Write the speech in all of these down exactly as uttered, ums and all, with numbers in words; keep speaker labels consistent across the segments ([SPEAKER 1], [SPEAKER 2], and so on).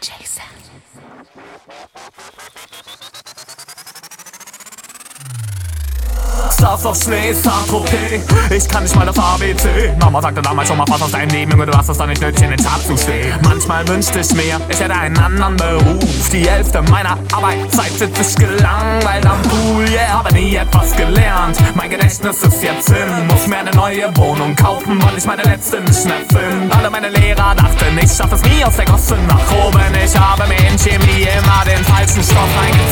[SPEAKER 1] Jason.
[SPEAKER 2] Stars auf Schnee, Saint-Tropez. Ich kann nicht mal das A B C. Mama sagte damals schon mal, pass aus deinem Leben, Junge, du hast es doch nicht nötig, in den Charts zu stehen. Manchmal wünschte ich mir, ich hätte einen anderen Beruf. Die Hälfte meiner Arbeitszeit sitze ich gelangweilt am Pool, yeah, habe nie etwas gelernt. Mein Gedächtnis ist jetzt hin, muss mir eine neue Wohnung kaufen, weil ich meine letzte nicht mehr finde. Alle meine Lehrer dachten, ich schaff es nie aus der Gosse nach oben. Ich habe mir in Chemie immer den falschen Stoff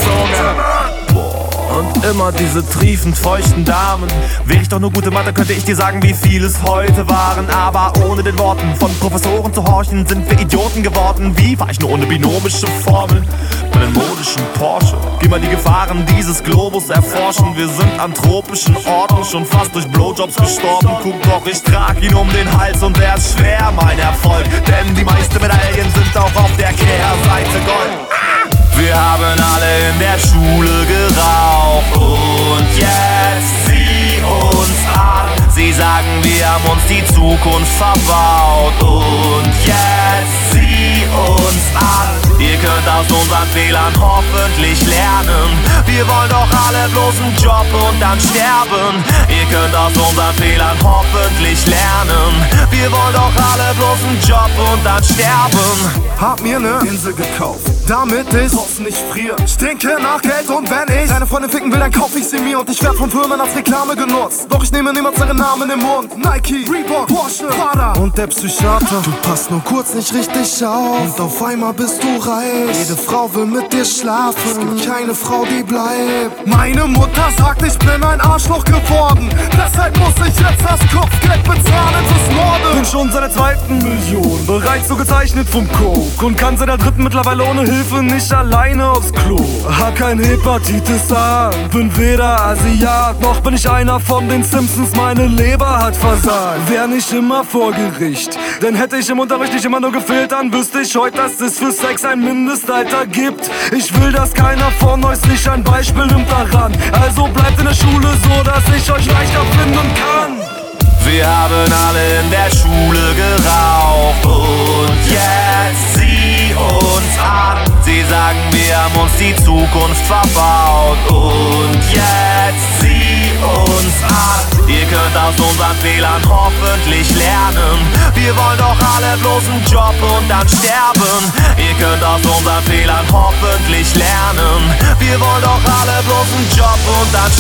[SPEAKER 2] eingezogen.
[SPEAKER 3] Und immer diese triefend feuchten Damen. Wäre ich doch nur gute Mathe, könnte ich dir sagen, wie viel es heute waren. Aber ohne den Worten von Professoren zu horchen, sind wir Idioten geworden. Wie war ich nur ohne binomische Formeln? Meinen modischen Porsche. Geh mal die Gefahren dieses Globus erforschen. Wir sind an tropischen Orten, schon fast durch Blowjobs gestorben. Guck doch, ich trag ihn um den Hals und er ist schwer, mein Erfolg. Denn die meisten Medaillen sind auch auf der Kehrseite Gold. Wir haben alle in der Schule geraucht und jetzt sieh uns an. Sie sagen, wir haben uns die Zukunft verbaut und jetzt sieh uns an. Ihr könnt aus unseren Fehlern hoffentlich lernen. Wir wollen doch alle bloß einen Job und dann sterben. Ihr könnt aus unseren Fehlern hoffentlich lernen. Wir wollen doch alle bloß einen Job und dann sterben.
[SPEAKER 4] Hab mir ne Insel gekauft, damit ich draußen nicht friere. Stinke nach Geld und wenn ich eine Freundin ficken will, dann kauf ich sie mir. Und ich werd von Firmen als Reklame genutzt. Doch ich nehme niemals ihren Namen im Mund. Nike, Reebok, Porsche, Prada und der Psychiater. Du passt nur kurz nicht richtig auf und auf einmal bist du reich. Jede Frau will mit dir schlafen, es gibt keine Frau, die bleibt. Meine Mutter sagt, ich bin ein Arschloch geworden. Deshalb muss ich jetzt das Kopfgeld bezahlen fürs Morden. Bin schon seit der zweiten Million bereits so gezeichnet vom Coke und kann seit der dritten mittlerweile ohne Hilfe nicht alleine aufs Klo. Hab kein Hepatitis A, bin weder Asiat, noch bin ich einer von den Simpsons, meine Leber hat versagt. Wär nicht immer vor Gericht, denn hätte ich im Unterricht nicht immer nur gefehlt, dann wüsste ich heute, dass es für Sex ein Mindestalter gibt. Ich will, dass keiner von euch sich ein Beispiel nimmt daran. Also bleibt in der Schule so, dass ich euch leichter finden kann.
[SPEAKER 3] Wir haben alle in der Schule geraucht und jetzt sieh uns an. Sie sagen, wir haben uns die Zukunft verbaut und jetzt sieh uns an. Ihr könnt aus unseren Fehlern hoffentlich lernen. Wir wollen doch alle bloß einen Job und dann sterben. Ihr könnt aus unseren Fehlern hoffentlich lernen. Wir wollen doch alle bloß einen Job und dann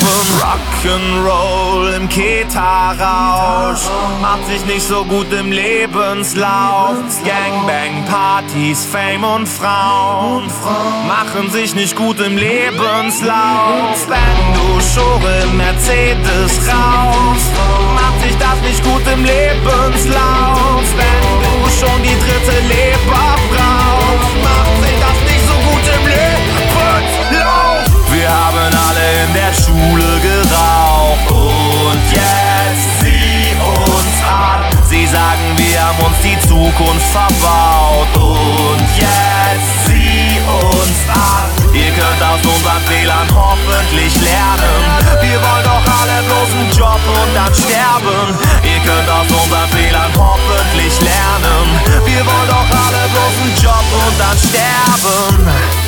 [SPEAKER 3] sterben. Rock'n'Roll im Keta-Rausch macht sich nicht so gut im Lebenslauf. Gangbang-Partys, Fame und Frauen machen sich nicht gut im Lebenslauf. Wenn du Schore im Mercedes raus, macht sich das nicht gut im Lebenslauf. Wenn du schon die dritte Leber brauchst, macht sich das nicht so gut im Lebenslauf. Wir haben alle in der Schule geraucht und jetzt sieh uns an. Sie sagen, wir haben uns die Zukunft verbaut und jetzt sieh uns an. Ihr könnt aus unseren Fehlern hoffentlich lernen. Wir wollen doch alle bloß einen Job und dann sterben. Ihr könnt aus unseren Fehlern hoffentlich lernen. Wir wollen doch alle bloß einen Job und dann sterben.